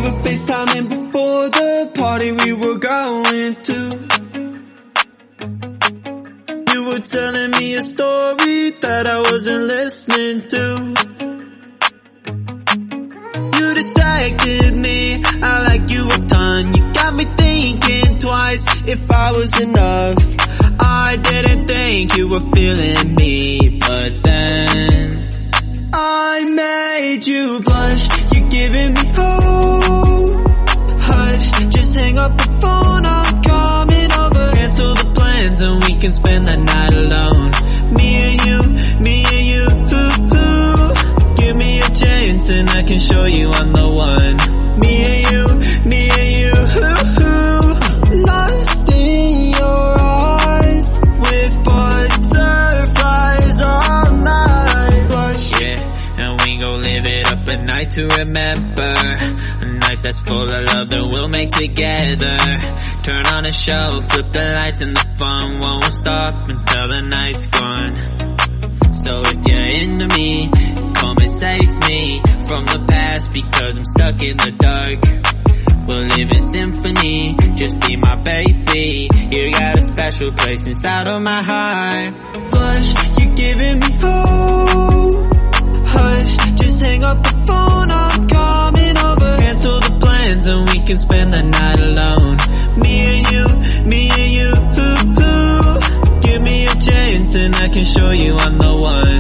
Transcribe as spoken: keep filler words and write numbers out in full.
were FaceTiming before the party we were going to. You were telling me a story that I wasn't listening to. You distracted me, I like you a ton. You got me thinking twice if I was enough. I didn't think you were feeling me, but then I made you blush. You're giving me hope. Hush, just hang up the phone, I'm coming over. Cancel the plans and we can spend the night alone. Me and you, me and you, ooh, ooh. Give me a chance and I can show you I'm the one. Me and you, me and you, ooh, ooh. Lost in your eyes with butterflies all night. Blush. Yeah, and we gon' live it up a night to remember. A night that's full of love that we'll make together. Turn on a show, flip the lights and the fun won't stop until the night's gone. So if you're into me, come and save me from the past, because I'm stuck in the dark. We'll live in symphony, just be my baby. You got a special place inside of my heart. Blush, you're giving me hope. Hush, just hang up the phone, I'm coming over. Cancel the plans and we can spend the night alone. Me and you, me and you, ooh, ooh. Give me a chance and I can show you I'm the one.